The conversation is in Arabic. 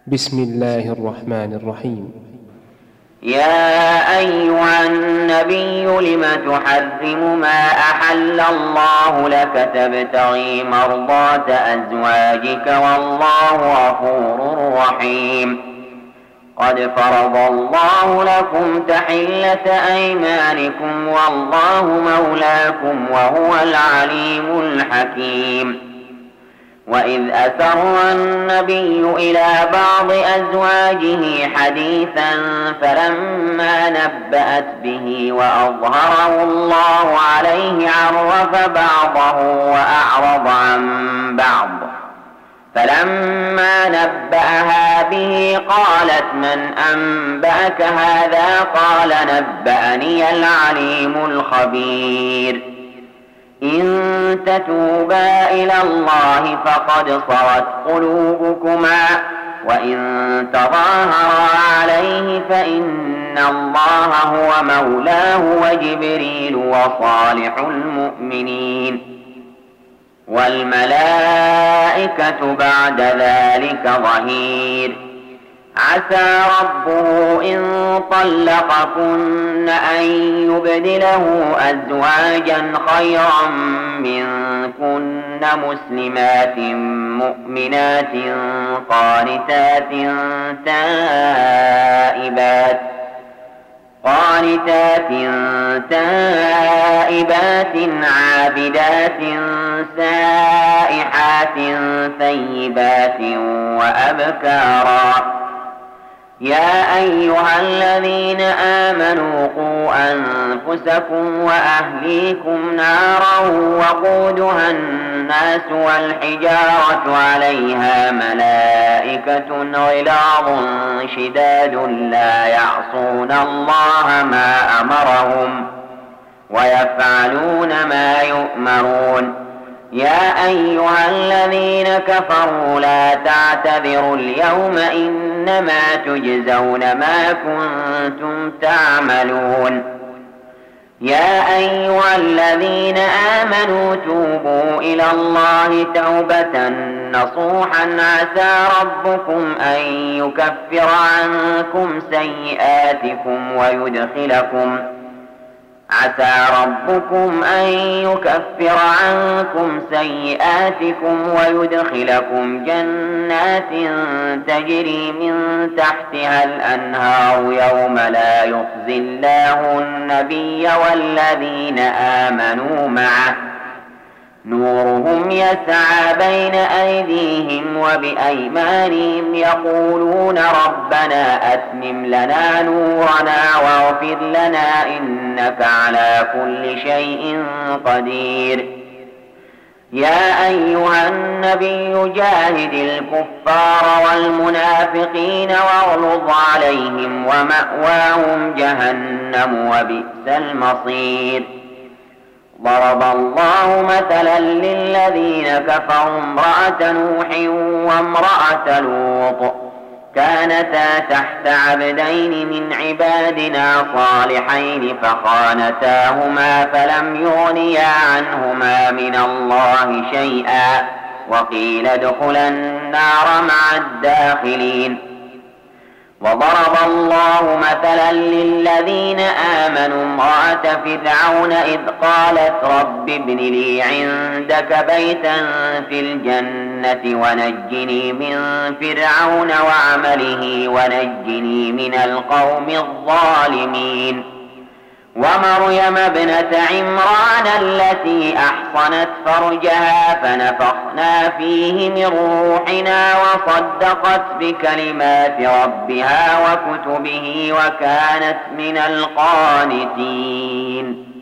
بسم الله الرحمن الرحيم. يا أيها النبي لم تحرم ما أحل الله لك تبتغي مرضات أزواجك والله غفور رحيم. قد فرض الله لكم تحلة أيمانكم والله مولاكم وهو العليم الحكيم. وإذ أسر النبي إلى بعض أزواجه حديثا فلما نبأت به وأظهره الله عليه عرف بعضه وأعرض عن بعض، فلما نبأها به قالت من أنبأك هذا؟ قال نبأني العليم الخبير. إن تتوبا إلى الله فقد صغت قلوبكما وإن تظاهرا عليه فإن الله هو مولاه وجبريل وصالح المؤمنين والملائكة بعد ذلك ظهير. عسى ربه إن طلقكن أن يبدله أزواجا خيرا منكن مسلمات مؤمنات قانتات تائبات عابدات سائحات ثيبات وأبكارا. يا أيها الذين آمنوا قوا أنفسكم وأهليكم نارا وقودها الناس والحجارة عليها ملائكة غلاظ شداد لا يعصون الله ما أمرهم ويفعلون ما يؤمرون. يا أيها الذين كفروا لا تعتذروا اليوم إنما تجزون ما كنتم تعملون. يا أيها الذين آمنوا توبوا إلى الله توبة نصوحا عسى ربكم أن يكفر عنكم سيئاتكم ويدخلكم جنات تجري من تحتها الأنهار يوم لا يخزي الله النبي والذين آمنوا معه نورهم يسعى بين أيديهم وبأيمانهم يقولون ربنا أتمم لنا نورنا واغفر لنا إنك على كل شيء قدير. يا أيها النبي جاهد الكفار والمنافقين واغلظ عليهم ومأواهم جهنم وبئس المصير. ضرب الله مثلا للذين كفروا امرأة نوح وامرأة لوط كانتا تحت عبدين من عبادنا صالحين فخانتاهما فلم يغنيا عنهما من الله شيئا وقيل ادخلا النار مع الداخلين. وضرب الله مثلا للذين آمنوا امرأة فرعون إذ قالت رب ابن لي عندك بيتا في الجنة ونجني من فرعون وعمله ونجني من القوم الظالمين. ومريم ابنة عمران التي أحصنت فرجها فنفخنا فيه من روحنا وصدقت بكلمات ربها وكتبه وكانت من القانتين.